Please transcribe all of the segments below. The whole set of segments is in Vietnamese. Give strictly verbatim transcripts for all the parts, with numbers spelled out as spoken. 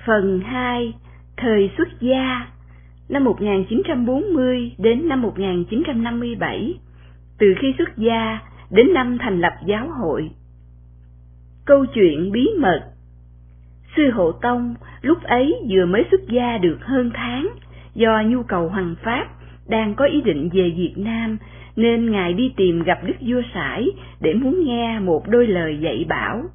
Phần hai. Thời xuất gia, năm một nghìn chín trăm bốn mươi đến năm một nghìn chín trăm năm mươi bảy, từ khi xuất gia đến năm thành lập giáo hội. Câu chuyện bí mật. Sư Hộ Tông lúc ấy vừa mới xuất gia được hơn tháng, do nhu cầu hoằng pháp, đang có ý định về Việt Nam, nên Ngài đi tìm gặp Đức Vua Sải để muốn nghe một đôi lời dạy bảo.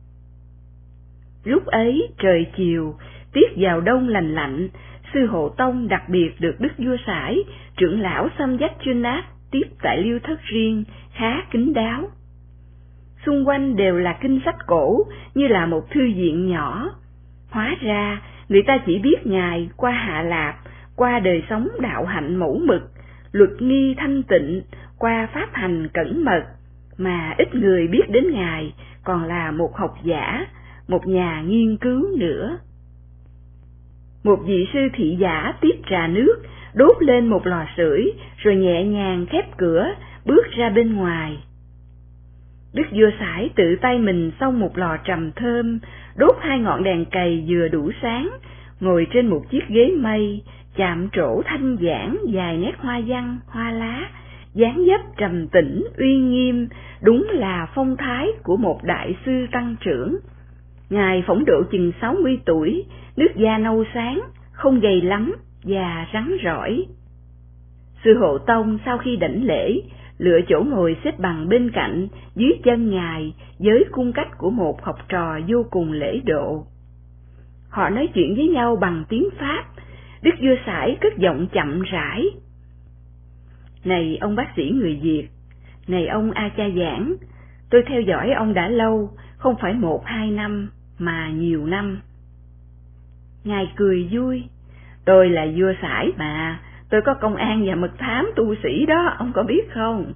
Lúc ấy trời chiều, tiết vào đông lành lạnh, Sư Hộ Tông đặc biệt được Đức Vua Sải, trưởng lão Samdech-Chunak tiếp tại liêu thất riêng, khá kín đáo. Xung quanh đều là kinh sách cổ, như là một thư viện nhỏ. Hóa ra, người ta chỉ biết Ngài qua Hạ Lạp, qua đời sống đạo hạnh mẫu mực, luật nghi thanh tịnh, qua pháp hành cẩn mật, mà ít người biết đến Ngài còn là một học giả, một nhà nghiên cứu nữa. Một vị sư thị giả tiếp trà nước, đốt lên một lò sưởi, rồi nhẹ nhàng khép cửa, bước ra bên ngoài. Đức Vua Sải tự tay mình xông một lò trầm thơm, đốt hai ngọn đèn cầy vừa đủ sáng, ngồi trên một chiếc ghế mây, chạm trổ thanh giản dài nét hoa văn, hoa lá, dáng dấp trầm tĩnh, uy nghiêm, đúng là phong thái của một đại sư tăng trưởng. Ngài phỏng độ chừng sáu mươi tuổi, nước da nâu sáng, không gầy lắm và rắn rỏi. Sư Hộ Tông sau khi đảnh lễ, lựa chỗ ngồi xếp bằng bên cạnh, dưới chân Ngài, với cung cách của một học trò vô cùng lễ độ. Họ nói chuyện với nhau bằng tiếng Pháp. Đức Vua Sải cất giọng chậm rãi: "Này ông bác sĩ người Việt, này ông A Cha Giảng, tôi theo dõi ông đã lâu, không phải một hai năm, mà nhiều năm." Ngài cười vui: "Tôi là vua Sải mà, tôi có công an và mật thám tu sĩ đó, ông có biết không?"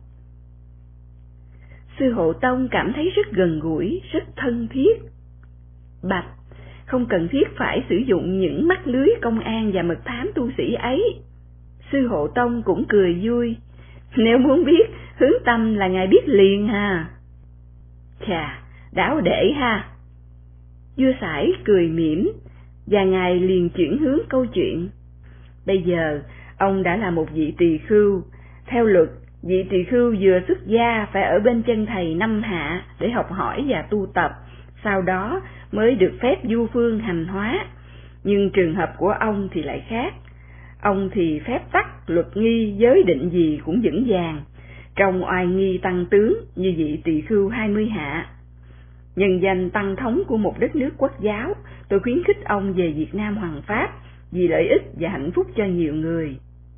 Sư Hộ Tông cảm thấy rất gần gũi, rất thân thiết. Bạch, không cần thiết phải sử dụng những mắt lưới công an và mật thám tu sĩ ấy. Sư Hộ Tông cũng cười vui: "Nếu muốn biết, hướng tâm là Ngài biết liền ha." Chà, đáo để ha. Vua Sải cười mỉm, và Ngài liền chuyển hướng câu chuyện. Bây giờ, ông đã là một vị tỳ khưu. Theo luật, vị tỳ khưu vừa xuất gia phải ở bên chân thầy năm hạ để học hỏi và tu tập, sau đó mới được phép du phương hành hóa. Nhưng trường hợp của ông thì lại khác. Ông thì phép tắc, luật nghi, giới định gì cũng vững vàng, trong oai nghi tăng tướng như vị tỳ khưu hai mươi hạ. Nhân danh tăng thống của một đất nước quốc giáo, tôi khuyến khích ông về Việt Nam hoằng pháp, vì lợi ích và hạnh phúc cho nhiều người.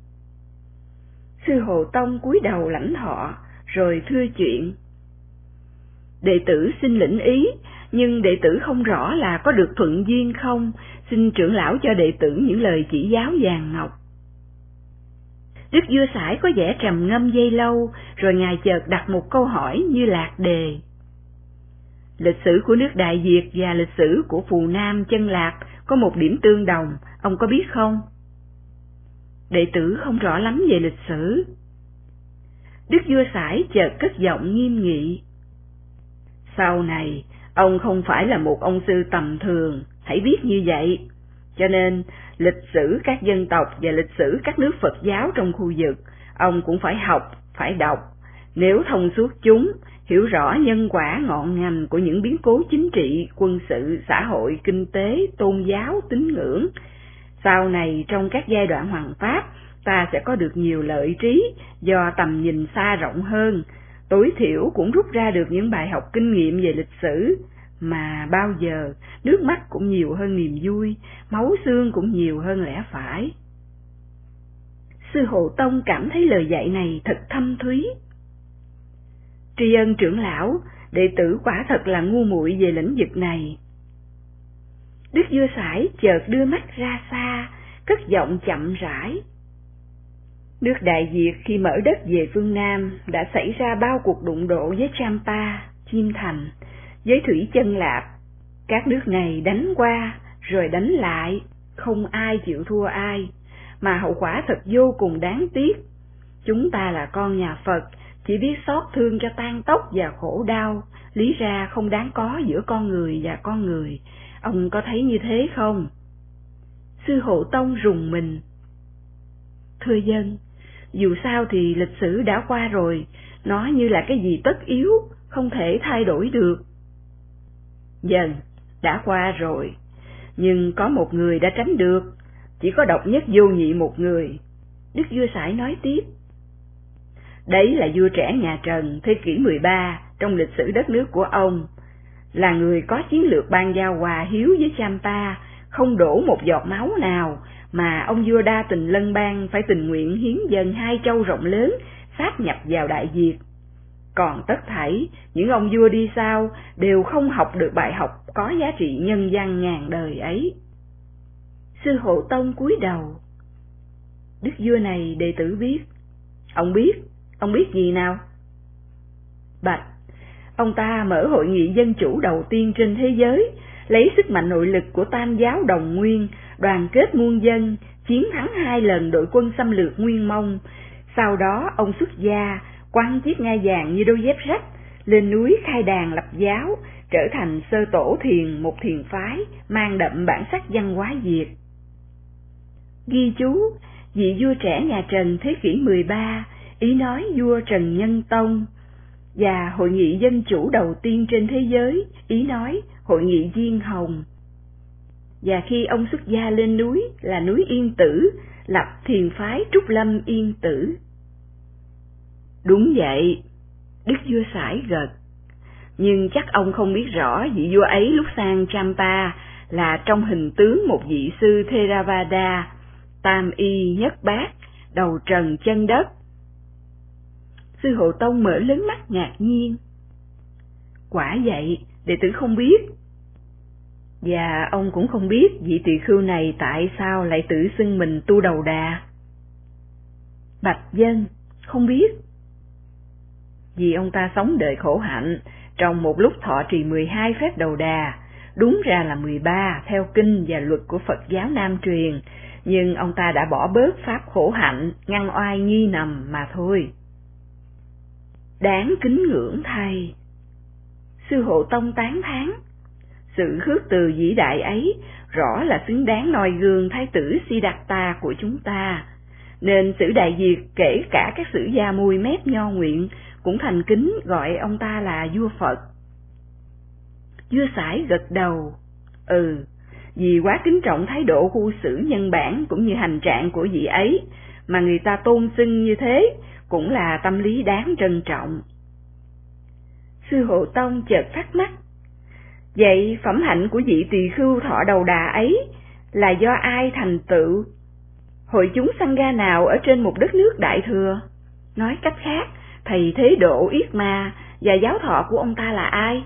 Sư Hộ Tông cúi đầu lãnh thọ, rồi thưa chuyện: "Đệ tử xin lĩnh ý, nhưng đệ tử không rõ là có được thuận duyên không, xin trưởng lão cho đệ tử những lời chỉ giáo vàng ngọc." Đức Vua Sải có vẻ trầm ngâm giây lâu, rồi Ngài chợt đặt một câu hỏi như lạc đề: "Lịch sử của nước Đại Việt và lịch sử của Phù Nam Chân Lạp có một điểm tương đồng, ông có biết không?" "Đệ tử không rõ lắm về lịch sử." Đức Vua Sải chợt cất giọng nghiêm nghị: "Sau này, ông không phải là một ông sư tầm thường, hãy biết như vậy. Cho nên, lịch sử các dân tộc và lịch sử các nước Phật giáo trong khu vực, ông cũng phải học, phải đọc. Nếu thông suốt chúng, hiểu rõ nhân quả ngọn ngành của những biến cố chính trị, quân sự, xã hội, kinh tế, tôn giáo, tín ngưỡng, sau này trong các giai đoạn hoằng pháp, ta sẽ có được nhiều lợi trí do tầm nhìn xa rộng hơn, tối thiểu cũng rút ra được những bài học kinh nghiệm về lịch sử, mà bao giờ nước mắt cũng nhiều hơn niềm vui, máu xương cũng nhiều hơn lẽ phải." Sư Hộ Tông cảm thấy lời dạy này thật thâm thúy. "Tri ân trưởng lão, đệ tử quả thật là ngu muội về lĩnh vực này." Đức Vua Sải chợt đưa mắt ra xa, cất giọng chậm rãi: "Nước Đại Việt khi mở đất về phương Nam đã xảy ra bao cuộc đụng độ với Champa, Chiêm Thành, với Thủy Chân Lạp. Các nước này đánh qua rồi đánh lại, không ai chịu thua ai, mà hậu quả thật vô cùng đáng tiếc. Chúng ta là con nhà Phật, chỉ biết xót thương cho tang tóc và khổ đau, lý ra không đáng có giữa con người và con người. Ông có thấy như thế không?" Sư Hộ Tông rùng mình. Thưa dân, dù sao thì lịch sử đã qua rồi, nó như là cái gì tất yếu, không thể thay đổi được. Dân, đã qua rồi, nhưng có một người đã tránh được, chỉ có độc nhất vô nhị một người. Đức vua Sải nói tiếp. Đấy là vua trẻ nhà Trần thế kỷ mười ba trong lịch sử đất nước của ông, là người có chiến lược ban giao hòa hiếu với Champa, không đổ một giọt máu nào, mà ông vua đa tình lân bang phải tình nguyện hiến dâng hai châu rộng lớn sáp nhập vào Đại Việt. Còn tất thảy những ông vua đi sau đều không học được bài học có giá trị nhân văn ngàn đời ấy. Sư Hộ Tông cúi đầu. Đức vua này đệ tử biết. Ông biết, ông biết gì nào? Bạch, ông ta mở hội nghị dân chủ đầu tiên trên thế giới, lấy sức mạnh nội lực của Tam giáo đồng nguyên, đoàn kết muôn dân, chiến thắng hai lần đội quân xâm lược Nguyên Mông. Sau đó ông xuất gia, quăng chiếc ngai vàng như đôi dép rách, lên núi khai đàn lập giáo, trở thành sơ tổ thiền, một thiền phái mang đậm bản sắc văn hóa Việt. Ghi chú, vị vua trẻ nhà Trần thế kỷ mười ba, ý nói vua Trần Nhân Tông, và hội nghị dân chủ đầu tiên trên thế giới, ý nói hội nghị Diên Hồng. Và khi ông xuất gia lên núi là núi Yên Tử, lập thiền phái Trúc Lâm Yên Tử. Đúng vậy, Đức vua Sải gật. Nhưng chắc ông không biết rõ vị vua ấy lúc sang Champa là trong hình tướng một vị sư Theravada, tam y nhất bát, đầu trần chân đất. Sư Hộ Tông mở lớn mắt ngạc nhiên. Quả vậy, đệ tử không biết. Và ông cũng không biết vị tỳ khưu này tại sao lại tự xưng mình tu đầu đà. Bạch dân, không biết. Vì ông ta sống đời khổ hạnh, trong một lúc thọ trì mười hai phép đầu đà, đúng ra là mười ba theo kinh và luật của Phật giáo Nam truyền, nhưng ông ta đã bỏ bớt pháp khổ hạnh, ngăn oai nghi nằm mà thôi. Đáng kính ngưỡng thay. Sư Hộ Tông tán thán. Sự khước từ vĩ đại ấy rõ là xứng đáng noi gương Thái tử Siddhartha của chúng ta, nên sử Đại Việt kể cả các sử gia mùi mép nho nguyện cũng thành kính gọi ông ta là vua Phật. Vua Sải gật đầu. Ừ, vì quá kính trọng thái độ khu xử nhân bản cũng như hành trạng của vị ấy, mà người ta tôn xưng như thế, cũng là tâm lý đáng trân trọng. Sư Hộ Tông chợt thắc mắc. Vậy phẩm hạnh của vị tỳ khưu thọ đầu đà ấy là do ai thành tựu? Hội chúng Sangha nào ở trên một đất nước Đại Thừa? Nói cách khác, thầy Thế Độ Yết Ma và giáo thọ của ông ta là ai?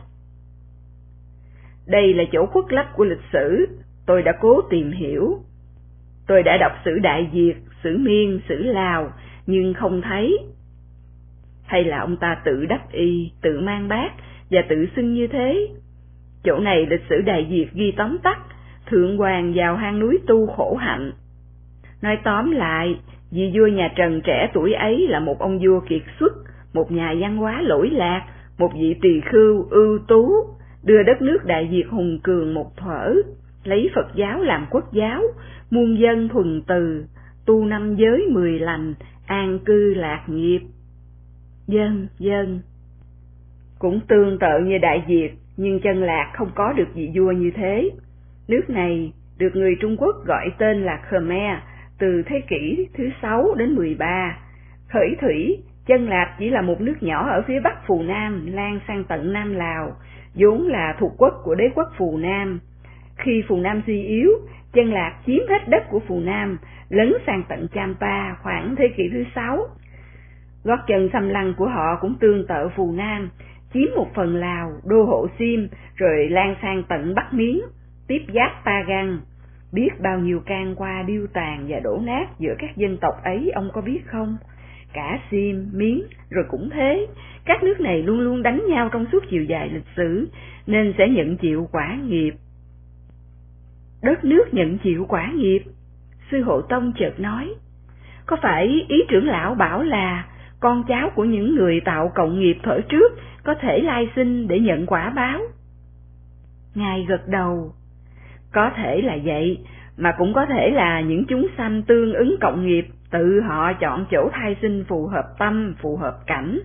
Đây là chỗ khuất lấp của lịch sử, tôi đã cố tìm hiểu. Tôi đã đọc sử Đại Việt, sử Miên, sử Lào, nhưng không thấy. Hay là ông ta tự đắc y, tự mang bát và tự xưng như thế? Chỗ này lịch sử Đại Việt ghi tóm tắt, Thượng Hoàng vào hang núi tu khổ hạnh. Nói tóm lại, vị vua nhà Trần trẻ tuổi ấy là một ông vua kiệt xuất, một nhà văn hóa lỗi lạc, một vị tỳ khưu ưu tú, đưa đất nước Đại Việt hùng cường một thuở, lấy Phật giáo làm quốc giáo, muôn dân thuần từ, tu năm giới mười lành, an cư lạc nghiệp. Dân, dân. Cũng tương tự như Đại Việt, nhưng chân Lạc không có được vị vua như thế. Nước này được người Trung Quốc gọi tên là Khmer từ thế kỷ thứ sáu đến mười ba. Khởi thủy, chân Lạc chỉ là một nước nhỏ ở phía bắc Phù Nam, lan sang tận Nam Lào, vốn là thuộc quốc của đế quốc Phù Nam. Khi Phù Nam suy yếu, chân Lạc chiếm hết đất của Phù Nam, lấn sang tận Champa khoảng thế kỷ thứ sáu. Gót chân xâm lăng của họ cũng tương tự Phù Nam, chiếm một phần Lào, đô hộ Sim, rồi lan sang tận Bắc Miến, tiếp giáp Pagan. Biết bao nhiêu can qua điêu tàn và đổ nát giữa các dân tộc ấy ông có biết không? Cả Sim, Miến, rồi cũng thế, các nước này luôn luôn đánh nhau trong suốt chiều dài lịch sử, nên sẽ nhận chịu quả nghiệp. Đất nước nhận chịu quả nghiệp, Sư Hộ Tông chợt nói. Có phải ý trưởng lão bảo là con cháu của những người tạo cộng nghiệp thuở trước có thể lai sinh để nhận quả báo? Ngài gật đầu. Có thể là vậy, mà cũng có thể là những chúng sanh tương ứng cộng nghiệp, tự họ chọn chỗ thai sinh phù hợp tâm, phù hợp cảnh.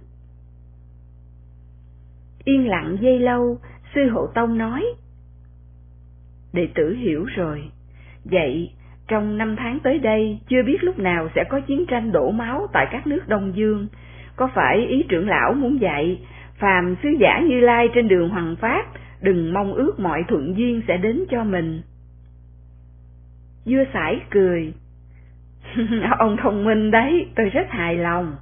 Yên lặng giây lâu, Sư Hộ Tông nói: Đệ tử hiểu rồi. Vậy, trong năm tháng tới đây, chưa biết lúc nào sẽ có chiến tranh đổ máu tại các nước Đông Dương. Có phải ý trưởng lão muốn dạy, phàm sứ giả Như Lai trên đường hoằng pháp, đừng mong ước mọi thuận duyên sẽ đến cho mình? Vua Sải cười. Ông thông minh đấy, tôi rất hài lòng.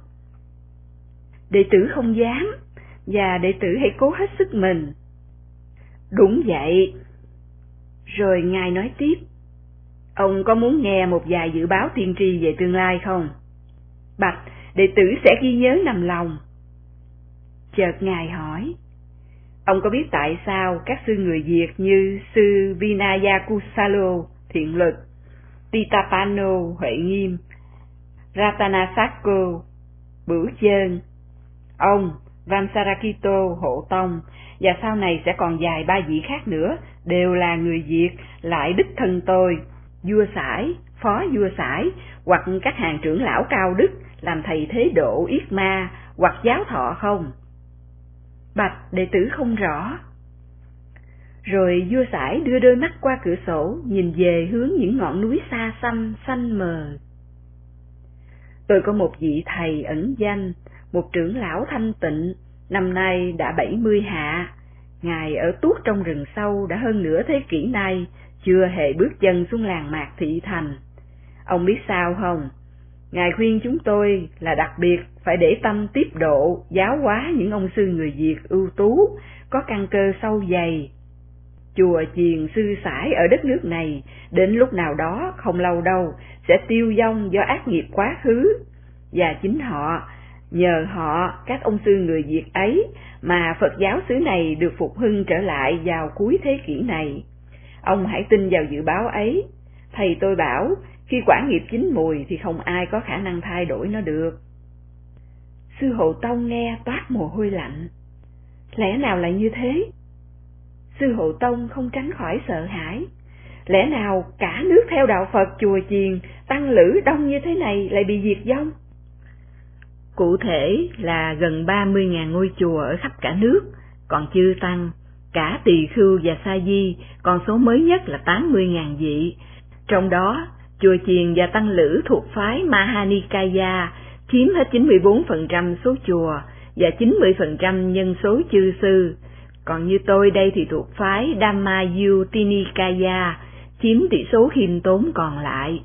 Đệ tử không dám, và đệ tử hãy cố hết sức mình. Đúng vậy. Rồi Ngài nói tiếp: Ông có muốn nghe một vài dự báo tiên tri về tương lai không? Bạch, đệ tử sẽ ghi nhớ nằm lòng. Chợt Ngài hỏi: Ông có biết tại sao các sư người Việt như sư Vinayakusalo, Thiện Lực, Titapano, Huệ Nghiêm, Ratanasako, Bửu Chơn, ông Vamsarakito, Hộ Tông, và sau này sẽ còn vài ba vị khác nữa, đều là người Việt, lại đích thân tôi, vua Sải, phó vua Sải, hoặc các hàng trưởng lão cao đức làm thầy thế độ yết ma, hoặc giáo thọ không? Bạch, đệ tử không rõ. Rồi vua Sải đưa đôi mắt qua cửa sổ, nhìn về hướng những ngọn núi xa xăm, xanh mờ. Tôi có một vị thầy ẩn danh, một trưởng lão thanh tịnh, năm nay đã bảy mươi hạ. Ngài ở tuốt trong rừng sâu đã hơn nửa thế kỷ nay, chưa hề bước chân xuống làng mạc thị thành. Ông biết sao không? Ngài khuyên chúng tôi là đặc biệt phải để tâm tiếp độ, giáo hóa những ông sư người Việt ưu tú, có căn cơ sâu dày. Chùa chiền sư sãi ở đất nước này, đến lúc nào đó không lâu đâu, sẽ tiêu vong do ác nghiệp quá khứ. Và chính họ, nhờ họ, các ông sư người Việt ấy, mà Phật giáo xứ này được phục hưng trở lại vào cuối thế kỷ này. Ông hãy tin vào dự báo ấy. Thầy tôi bảo, khi quả nghiệp chín mùi thì không ai có khả năng thay đổi nó được. Sư Hộ Tông nghe toát mồ hôi lạnh. Lẽ nào lại như thế? Sư Hộ Tông không tránh khỏi sợ hãi. Lẽ nào cả nước theo đạo Phật chùa chiền, tăng lữ đông như thế này lại bị diệt vong? Cụ thể là gần ba mươi nghìn ngôi chùa ở khắp cả nước, còn chư tăng, cả tỳ khưu và sa di, con số mới nhất là tám mươi nghìn vị. Trong đó, chùa chiền và tăng lữ thuộc phái Mahanikaya chiếm hết chín mươi bốn phần trăm số chùa và chín mươi phần trăm nhân số chư sư. Còn như tôi đây thì thuộc phái Dhammayutinikaya, chiếm tỷ số khiêm tốn còn lại.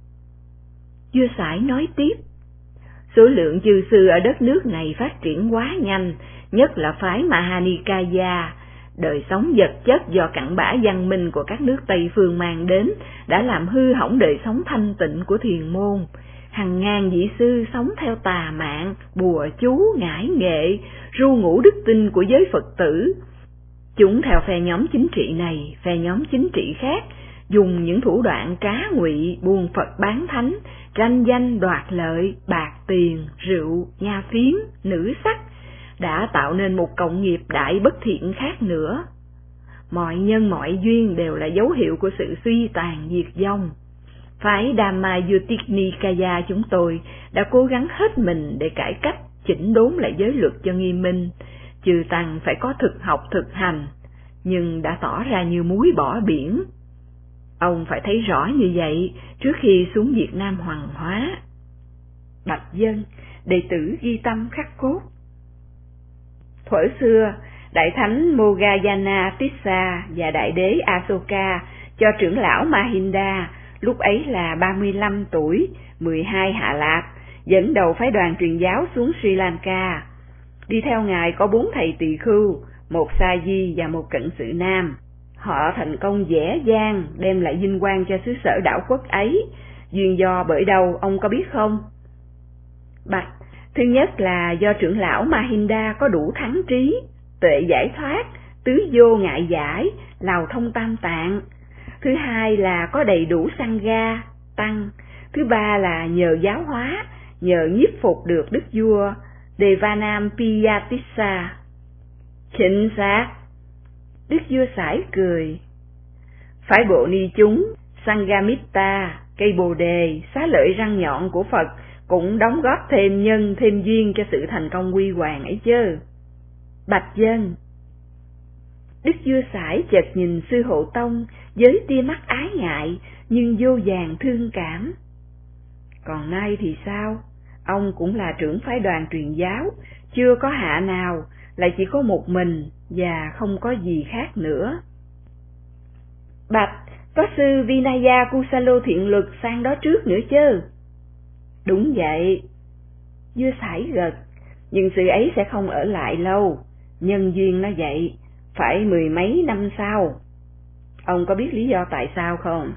Vua Sải nói tiếp, số lượng chư sư ở đất nước này phát triển quá nhanh, nhất là phái Mahanikaya. Đời sống vật chất do cặn bã văn minh của các nước Tây phương mang đến đã làm hư hỏng đời sống thanh tịnh của thiền môn. Hàng ngàn vị sư sống theo tà mạng, bùa chú, ngải nghệ, ru ngủ đức tin của giới Phật tử. Chúng theo phe nhóm chính trị này, phe nhóm chính trị khác, dùng những thủ đoạn trá ngụy, buôn Phật bán thánh, tranh danh đoạt lợi, bạc tiền, rượu, nha phiến, nữ sắc, đã tạo nên một cộng nghiệp đại bất thiện khác nữa. Mọi nhân mọi duyên đều là dấu hiệu của sự suy tàn diệt vong. Phái Dhammayutinikaya chúng tôi đã cố gắng hết mình để cải cách, chỉnh đốn lại giới luật cho nghiêm minh. Chư tăng phải có thực học thực hành, nhưng đã tỏ ra như muối bỏ biển. Ông phải thấy rõ như vậy trước khi xuống Việt Nam hoàng hóa. Bạch dân, đệ tử ghi tâm khắc cốt. Thuở xưa, Đại Thánh Moggallana Tissa và Đại Đế Asoka cho trưởng lão Mahinda, lúc ấy là ba mươi lăm tuổi, mười hai hạ lạc, dẫn đầu phái đoàn truyền giáo xuống Sri Lanka. Đi theo ngài có bốn thầy tỳ khưu, một sa di và một cận sự nam. Họ thành công dễ dàng đem lại vinh quang cho xứ sở đảo quốc ấy. Duyên do bởi đâu ông có biết không? Bạch, thứ nhất là do trưởng lão Mahinda có đủ thắng trí, tuệ giải thoát, tứ vô ngại giải, lào thông tam tạng. Thứ hai là có đầy đủ sangha, tăng. Thứ ba là nhờ giáo hóa, nhờ nhiếp phục được đức vua Devanam Piyatissa. Chính xác. Đức vua Sải cười. Phái bộ ni chúng Sanghamitra, cây bồ đề, xá lợi răng nhọn của Phật cũng đóng góp thêm nhân thêm duyên cho sự thành công huy hoàng ấy chứ. Bạch dân. Đức Vua Sải chợt nhìn Sư Hộ Tông với tia mắt ái ngại nhưng vô vàn thương cảm. Còn nay thì sao? Ông cũng là trưởng phái đoàn truyền giáo, chưa có hạ nào, lại chỉ có một mình và không có gì khác nữa. Bạch, có sư Vinaya Kusalo thiện luật sang đó trước nữa chứ? Đúng vậy. Vua Sải gật, nhưng sư ấy sẽ không ở lại lâu, nhân duyên nó vậy, phải mười mấy năm sau. Ông có biết lý do tại sao không?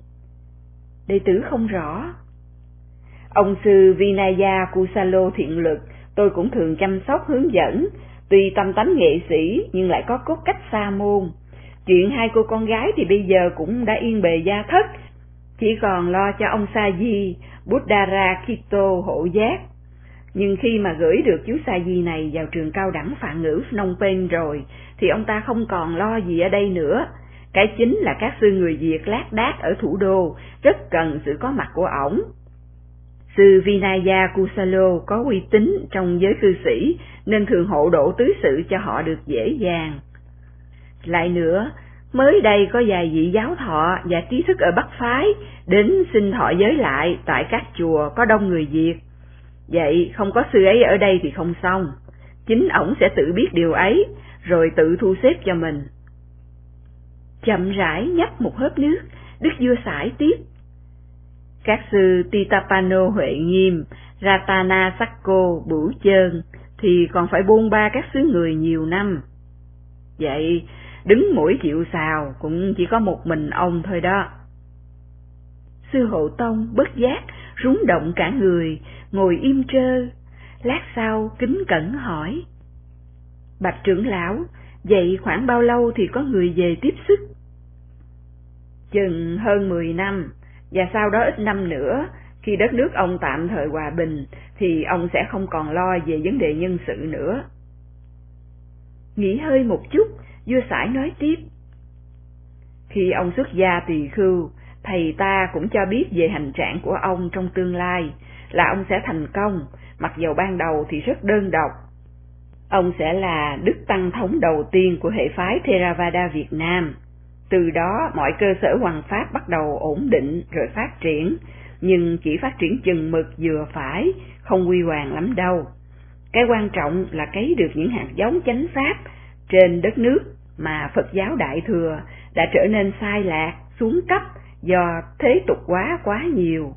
Đệ tử không rõ. Ông sư Vinaya Kusalo thiện luật tôi cũng thường chăm sóc hướng dẫn, tuy tâm tánh nghệ sĩ nhưng lại có cốt cách sa môn. Chuyện hai cô con gái thì bây giờ cũng đã yên bề gia thất, chỉ còn lo cho ông Sa Di Buddharakkhito hộ giác. Nhưng khi mà gửi được chú Sa Di này vào trường cao đẳng Phạn ngữ Phnom Penh rồi, thì ông ta không còn lo gì ở đây nữa. Cái chính là các sư người Việt lác đác ở thủ đô rất cần sự có mặt của ổng. Sư Vinaya Kusalo có uy tín trong giới cư sĩ nên thường hộ độ tứ sự cho họ được dễ dàng. Lại nữa, mới đây có vài vị giáo thọ và trí thức ở Bắc Phái đến xin thọ giới lại tại các chùa có đông người Việt. Vậy không có sư ấy ở đây thì không xong, chính ổng sẽ tự biết điều ấy, rồi tự thu xếp cho mình. Chậm rãi nhấp một hớp nước, Đức Vua Sải tiếp. Các sư Titapano Huệ Nghiêm, Ratana Sakko Bửu Chơn thì còn phải bôn ba các xứ người nhiều năm. Vậy đứng mũi chịu sào cũng chỉ có một mình ông thôi đó. Sư Hộ Tông bất giác rúng động cả người, ngồi im trơ, lát sau kính cẩn hỏi. Bạch trưởng lão, vậy khoảng bao lâu thì có người về tiếp sức? Chừng hơn mười năm, và sau đó ít năm nữa, khi đất nước ông tạm thời hòa bình, thì ông sẽ không còn lo về vấn đề nhân sự nữa. Nghỉ hơi một chút, vua Sải nói tiếp. Khi ông xuất gia tỳ khưu, thầy ta cũng cho biết về hành trạng của ông trong tương lai, là ông sẽ thành công, mặc dầu ban đầu thì rất đơn độc. Ông sẽ là đức tăng thống đầu tiên của hệ phái Theravada Việt Nam. Từ đó mọi cơ sở hoằng pháp bắt đầu ổn định rồi phát triển, nhưng chỉ phát triển chừng mực vừa phải, không huy hoàng lắm đâu. Cái quan trọng là cấy được những hạt giống chánh pháp trên đất nước mà Phật giáo Đại Thừa đã trở nên sai lạc, xuống cấp do thế tục hóa quá nhiều.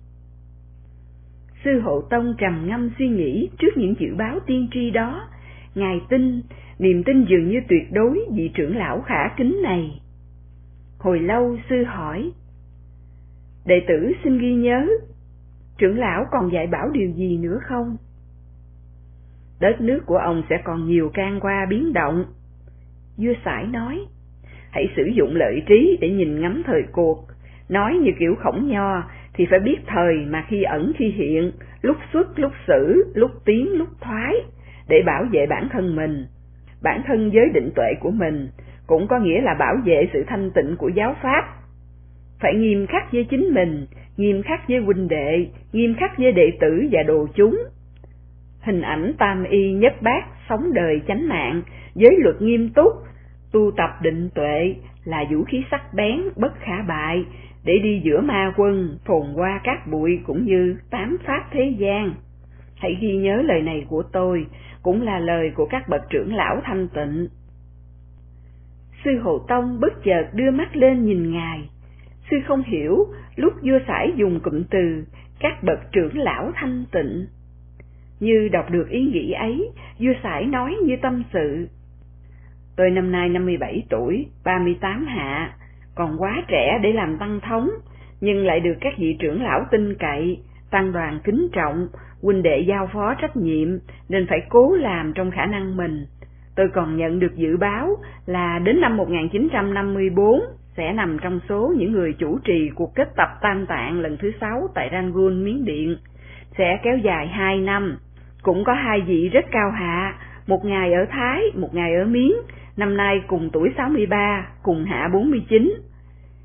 Sư Hộ Tông trầm ngâm suy nghĩ trước những dự báo tiên tri đó. Ngài tin, niềm tin dường như tuyệt đối vị trưởng lão khả kính này. Hồi lâu sư hỏi. Đệ tử xin ghi nhớ, trưởng lão còn dạy bảo điều gì nữa không? Đất nước của ông sẽ còn nhiều can qua biến động. Vua Sải nói, hãy sử dụng lợi trí để nhìn ngắm thời cuộc. Nói như kiểu Khổng Nho thì phải biết thời mà khi ẩn khi hiện, lúc xuất lúc xử, lúc tiến lúc thoái, để bảo vệ bản thân mình, bản thân giới định tuệ của mình, cũng có nghĩa là bảo vệ sự thanh tịnh của giáo pháp. Phải nghiêm khắc với chính mình, nghiêm khắc với huynh đệ, nghiêm khắc với đệ tử và đồ chúng. Hình ảnh tam y nhất bát, sống đời chánh mạng, giới luật nghiêm túc, tu tập định tuệ là vũ khí sắc bén, bất khả bại, để đi giữa ma quân, phồn qua các bụi cũng như tám pháp thế gian. Hãy ghi nhớ lời này của tôi, cũng là lời của các bậc trưởng lão thanh tịnh. Sư Hộ Tông bất chợt đưa mắt lên nhìn ngài. Sư không hiểu lúc vua Sải dùng cụm từ các bậc trưởng lão thanh tịnh. Như đọc được ý nghĩ ấy, vua Sải nói như tâm sự. Tôi năm nay năm mươi bảy tuổi, ba mươi tám hạ, còn quá trẻ để làm tăng thống, nhưng lại được các vị trưởng lão tin cậy, tăng đoàn kính trọng, huynh đệ giao phó trách nhiệm, nên phải cố làm trong khả năng mình. Tôi còn nhận được dự báo là đến năm một nghìn chín trăm năm mươi tư sẽ nằm trong số những người chủ trì cuộc kết tập Tam Tạng lần thứ sáu tại Rangoon, Miến Điện, sẽ kéo dài hai năm. Cũng có hai vị rất cao hạ, một ngài ở Thái, một ngài ở Miến, năm nay cùng tuổi sáu mươi ba, cùng hạ bốn mươi chín.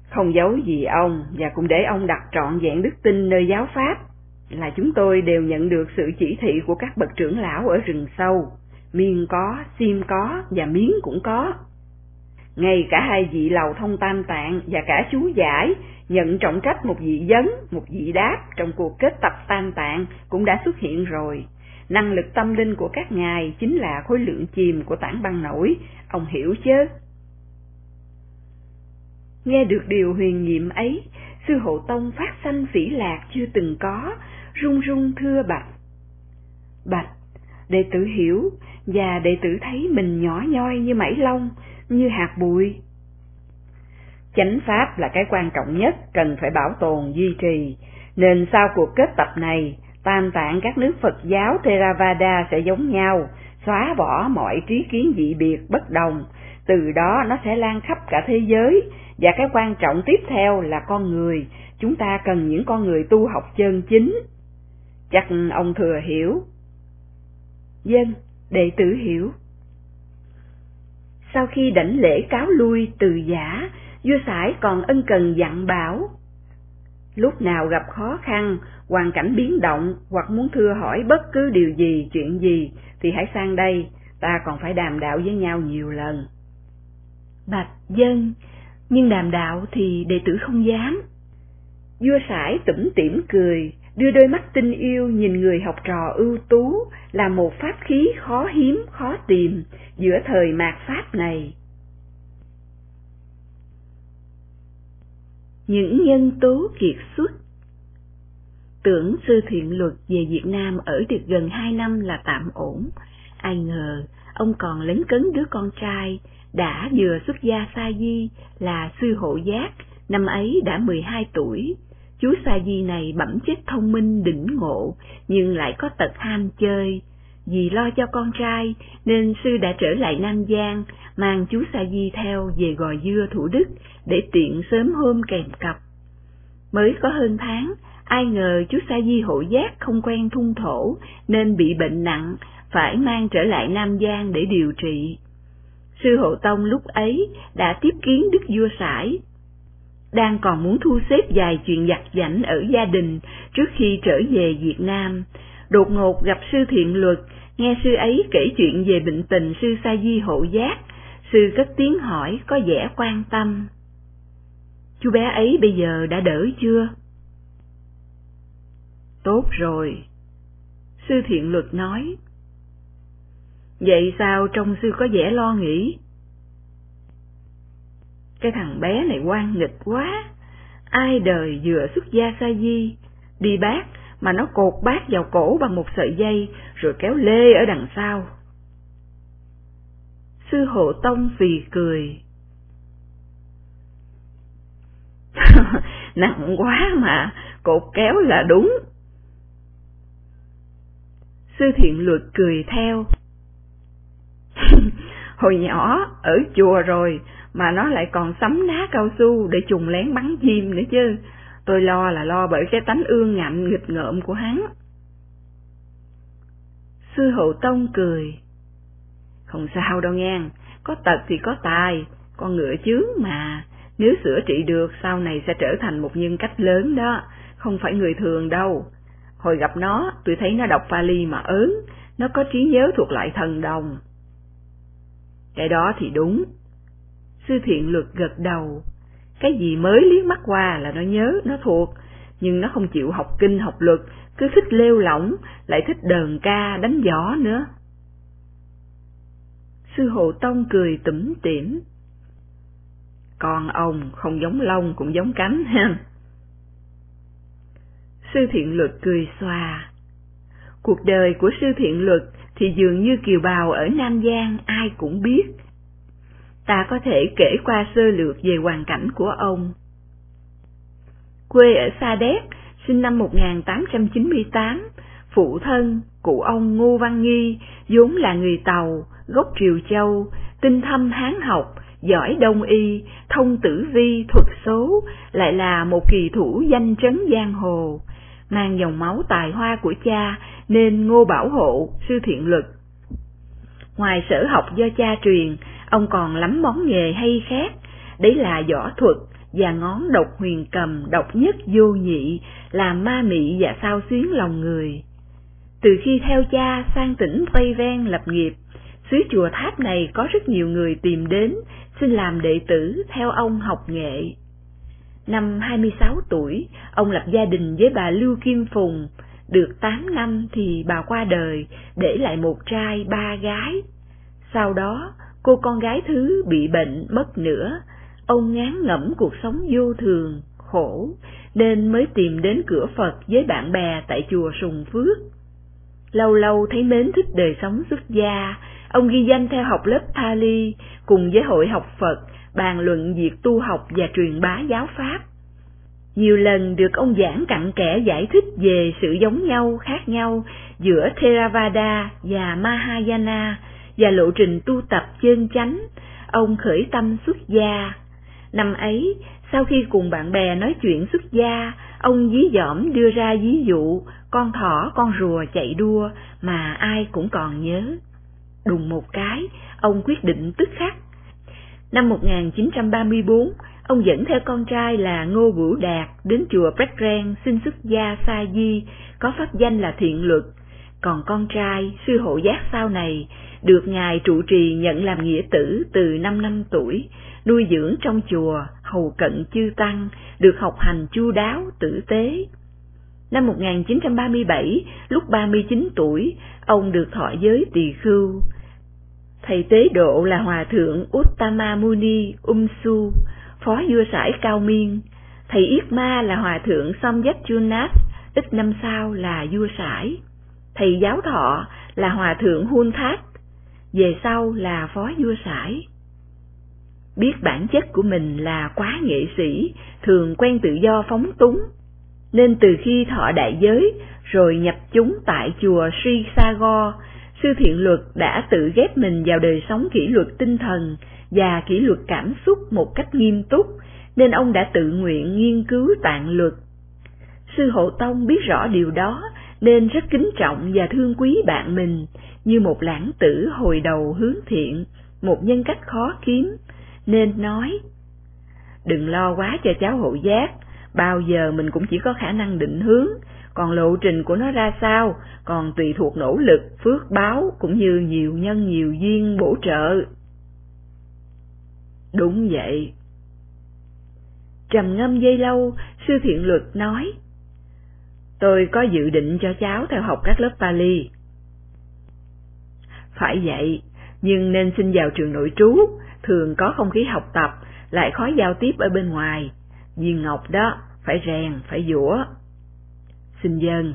Không giấu gì ông, và cũng để ông đặt trọn vẹn đức tin nơi giáo pháp, là chúng tôi đều nhận được sự chỉ thị của các bậc trưởng lão ở rừng sâu. Miên có, Sim có, và Miến cũng có. Ngay cả hai vị Lầu Thông Tam Tạng và cả chú Giải nhận trọng trách một vị vấn, một vị đáp trong cuộc kết tập Tam Tạng cũng đã xuất hiện rồi. Năng lực tâm linh của các ngài chính là khối lượng chìm của tảng băng nổi, ông hiểu chứ? Nghe được điều huyền nhiệm ấy, Sư Hộ Tông phát sanh phỉ lạc chưa từng có, run run thưa bạch. Bạch, đệ tử hiểu, và đệ tử thấy mình nhỏ nhoi như mảy lông, như hạt bụi. Chánh pháp là cái quan trọng nhất, cần phải bảo tồn duy trì, nên sau cuộc kết tập này, Tam Tạng các nước Phật giáo Theravada sẽ giống nhau, xóa bỏ mọi trí kiến dị biệt bất đồng, từ đó nó sẽ lan khắp cả thế giới, và cái quan trọng tiếp theo là con người, chúng ta cần những con người tu học chân chính. Chắc ông thừa hiểu. Vâng, đệ tử hiểu. Sau khi đảnh lễ cáo lui từ giả, vua Sải còn ân cần dặn bảo: lúc nào gặp khó khăn, hoàn cảnh biến động, hoặc muốn thưa hỏi bất cứ điều gì, chuyện gì, thì hãy sang đây, ta còn phải đàm đạo với nhau nhiều lần. Bạch dân, nhưng đàm đạo thì đệ tử không dám. Vua Sải tủm tỉm cười, đưa đôi mắt tình yêu nhìn người học trò ưu tú, là một pháp khí khó hiếm, khó tìm giữa thời mạt Pháp này. Những nhân tố kiệt xuất. Tưởng Sư Thiện Luật về Việt Nam ở được gần hai năm là tạm ổn, ai ngờ ông còn lấn cấn đứa con trai đã vừa xuất gia sa di là Sư Hộ Giác, năm ấy đã mười hai tuổi. Chú sa di này bẩm chất thông minh đỉnh ngộ, nhưng lại có tật ham chơi. Vì lo cho con trai nên sư đã trở lại Nam Giang, mang chú sa di theo về Gò Dưa, Thủ Đức để tiện sớm hôm kèm cặp. Mới có hơn tháng, ai ngờ chú sa di Hộ Giác không quen thung thổ nên bị bệnh nặng, phải mang trở lại Nam Giang để điều trị. Sư Hộ Tông lúc ấy đã tiếp kiến Đức Vua Sải, đang còn muốn thu xếp vài chuyện vặt vãnh ở gia đình trước khi trở về Việt Nam. Đột ngột gặp Sư Thiện Luật, nghe sư ấy kể chuyện về bệnh tình sư Sa Di Hộ Giác, sư cất tiếng hỏi có vẻ quan tâm: chú bé ấy bây giờ đã đỡ chưa? Tốt rồi, Sư Thiện Luật nói. Vậy sao trông sư có vẻ lo nghĩ? Cái thằng bé này oan nghịch quá, ai đời vừa xuất gia sa di, đi bát mà nó cột bát vào cổ bằng một sợi dây rồi kéo lê ở đằng sau. Sư Hộ Tông phì cười. Nặng quá mà, cột kéo là đúng. Sư Thiện Luật cười theo. Hồi nhỏ ở chùa rồi mà nó lại còn sắm ná cao su để trùng lén bắn chim nữa chứ. Tôi lo là lo bởi cái tánh ương ngạnh nghịch ngợm của hắn. Sư Hộ Tông cười. Không sao đâu nghe, có tật thì có tài, con ngựa chướng mà, nếu sửa trị được sau này sẽ trở thành một nhân cách lớn đó, không phải người thường đâu. Hồi gặp nó, tôi thấy nó đọc Pali mà ớn, nó có trí nhớ thuộc loại thần đồng. Cái đó thì đúng. Sư Thiện Luật gật đầu. Cái gì mới liếc mắt qua là nó nhớ, nó thuộc, nhưng nó không chịu học kinh học luật, cứ thích lêu lỏng, lại thích đờn ca, đánh giỏ nữa. Sư Hộ Tông cười tủm tỉm. Con ông không giống lông cũng giống cánh ha. Sư Thiện Luật cười xòa. Cuộc đời của Sư Thiện Luật thì dường như kiều bào ở Nam Giang ai cũng biết. Ta có thể kể qua sơ lược về hoàn cảnh của ông. Quê ở Sa Đéc, sinh năm một nghìn tám trăm chín mươi tám, phụ thân, cụ ông Ngô Văn Nghi, vốn là người Tàu, gốc Triều Châu, tinh thâm Hán học, giỏi Đông y, thông tử vi, thuật số, lại là một kỳ thủ danh trấn giang hồ. Mang dòng máu tài hoa của cha nên Ngô bảo hộ Sư Thiện Luật. Ngoài sở học do cha truyền, ông còn lắm món nghề hay khác, đấy là võ thuật, và ngón độc huyền cầm độc nhất vô nhị, làm ma mị và xao xuyến lòng người. Từ khi theo cha sang tỉnh Tây Ven lập nghiệp, xứ chùa Tháp này có rất nhiều người tìm đến, xin làm đệ tử theo ông học nghệ. Năm hai mươi sáu tuổi, ông lập gia đình với bà Lưu Kim Phùng, được tám năm thì bà qua đời, để lại một trai ba gái. Sau đó, cô con gái thứ bị bệnh mất nữa, ông ngán ngẩm cuộc sống vô thường, khổ, nên mới tìm đến cửa Phật với bạn bè tại chùa Sùng Phước. Lâu lâu thấy mến thích đời sống xuất gia, ông ghi danh theo học lớp Pali, cùng với hội học Phật, bàn luận việc tu học và truyền bá giáo pháp. Nhiều lần được ông giảng cặn kẽ giải thích về sự giống nhau, khác nhau giữa Theravada và Mahayana và lộ trình tu tập chân chánh, ông khởi tâm xuất gia. Năm ấy, sau khi cùng bạn bè nói chuyện xuất gia, ông dí dỏm đưa ra ví dụ con thỏ con rùa chạy đua mà ai cũng còn nhớ. Đùng một cái, ông quyết định tức khắc. Năm một nghìn chín trăm ba mươi tư, ông dẫn theo con trai là Ngô Bửu Đạt đến chùa Pracren xin xuất gia sa di, có pháp danh là Thiện Luật. Còn con trai, Sư Hộ Giác sau này, được ngài trụ trì nhận làm nghĩa tử từ năm năm tuổi, nuôi dưỡng trong chùa, hầu cận chư tăng, được học hành chu đáo, tử tế. Năm một nghìn chín trăm ba mươi bảy, lúc ba mươi chín tuổi, ông được thọ giới tỳ khưu. Thầy tế độ là Hòa thượng Uttama Muni Umsu, phó vua sải Cao Miên. Thầy Yết Ma là Hòa thượng Somyatchunas, ít năm sau là vua sải. Thầy giáo thọ là Hòa thượng Hun Thát, về sau là phó vua sải. Biết bản chất của mình là quá nghệ sĩ, thường quen tự do phóng túng, nên từ khi thọ đại giới rồi nhập chúng tại chùa Sri Sago, Sư Thiện Luật đã tự ghép mình vào đời sống kỷ luật tinh thần và kỷ luật cảm xúc một cách nghiêm túc, nên ông đã tự nguyện nghiên cứu tạng luật. Sư Hộ Tông biết rõ điều đó nên rất kính trọng và thương quý bạn mình như một lãng tử hồi đầu hướng thiện, một nhân cách khó kiếm, nên nói: đừng lo quá cho cháu Hộ Giác, bao giờ mình cũng chỉ có khả năng định hướng, còn lộ trình của nó ra sao còn tùy thuộc nỗ lực, phước báo cũng như nhiều nhân nhiều duyên bổ trợ. Đúng vậy. Trầm ngâm giây lâu, Sư Thiện Luật nói: tôi có dự định cho cháu theo học các lớp Pali. Phải vậy, nhưng nên xin vào trường nội trú, thường có không khí học tập, lại khó giao tiếp ở bên ngoài. Viên ngọc đó, phải rèn, phải giũa. Xin dâng.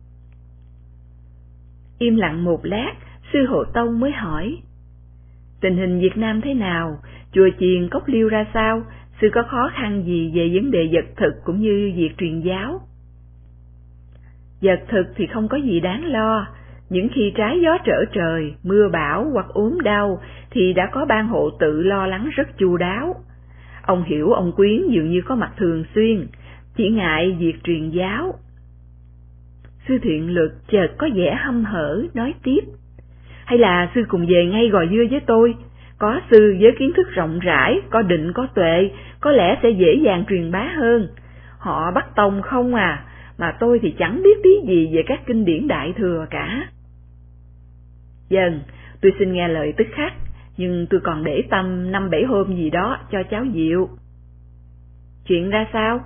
Im lặng một lát, Sư Hộ Tông mới hỏi: tình hình Việt Nam thế nào? Chùa chiền Cốc Liêu ra sao? Sư có khó khăn gì về vấn đề vật thực cũng như việc truyền giáo? Vật thực thì không có gì đáng lo. Những khi trái gió trở trời, mưa bão hoặc ốm đau thì đã có ban hộ tự lo lắng rất chu đáo. Ông Hiểu ông Quyến dường như có mặt thường xuyên, chỉ ngại việc truyền giáo. Sư Thiện Luật chợt có vẻ hăm hở nói tiếp: hay là sư cùng về ngay Gò Dưa với tôi? Có sư với kiến thức rộng rãi, có định có tuệ, có lẽ sẽ dễ dàng truyền bá hơn. Họ bắt tông không à, mà tôi thì chẳng biết tí gì về các kinh điển Đại Thừa cả. Dần, tôi xin nghe lời tức khắc, nhưng tôi còn để tâm năm bảy hôm gì đó cho cháu Diệu. Chuyện ra sao?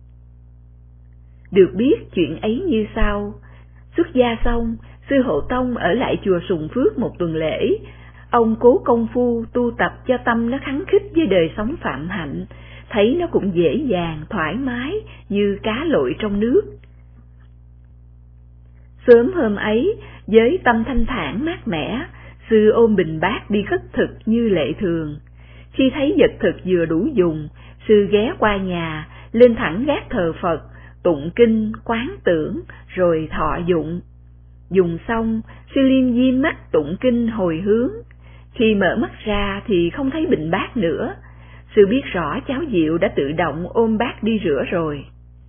Được biết chuyện ấy như sau. Xuất gia xong, Sư Hộ Tông ở lại chùa Sùng Phước một tuần lễ. Ông cố công phu tu tập cho tâm nó khắng khích với đời sống phạm hạnh, thấy nó cũng dễ dàng, thoải mái như cá lội trong nước. Sớm hôm ấy, với tâm thanh thản mát mẻ, sư ôm bình bát đi khất thực như lệ thường. Khi thấy vật thực vừa đủ dùng, sư ghé qua nhà, lên thẳng gác thờ Phật, tụng kinh, quán tưởng, rồi thọ dụng. Dùng xong, sư liêm diêm mắt tụng kinh hồi hướng. Khi mở mắt ra thì không thấy bình bát nữa. Sư biết rõ cháu Diệu đã tự động ôm bát đi rửa rồi.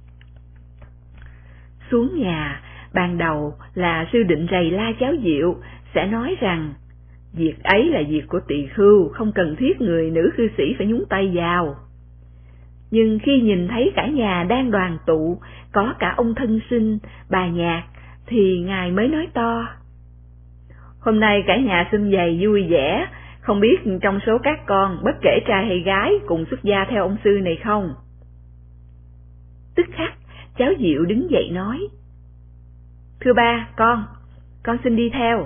Xuống nhà, ban đầu là sư định rầy la cháu Diệu, sẽ nói rằng việc ấy là việc của tỳ khưu, không cần thiết người nữ cư sĩ phải nhúng tay vào. nhưng khi nhìn thấy cả nhà đang đoàn tụ, có cả ông thân sinh, bà Nhạc, thì Ngài mới nói to: "Hôm nay cả nhà sum vầy vui vẻ, không biết trong số các con, bất kể trai hay gái, cùng xuất gia theo ông sư này không?" Tức khắc, cháu Diệu đứng dậy nói: "Thưa ba, con, con xin đi theo."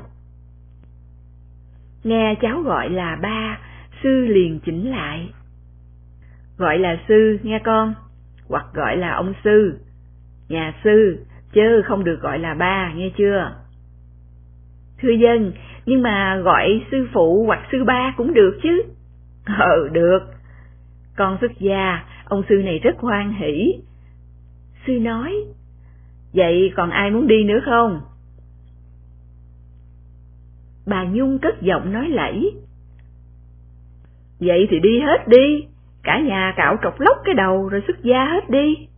Nghe cháu gọi là ba, sư liền chỉnh lại: "Gọi là sư nghe con, hoặc gọi là ông sư, nhà sư, chứ không được gọi là ba, nghe chưa?" "Thưa dân, nhưng mà gọi sư phụ hoặc sư ba cũng được chứ." "Ờ, được. Con xuất gia, ông sư này rất hoan hỷ." Sư nói: "Vậy còn ai muốn đi nữa không?" Bà Nhung cất giọng nói lẫy: "Vậy thì đi hết đi, cả nhà cạo trọc lóc cái đầu rồi xuất gia hết đi."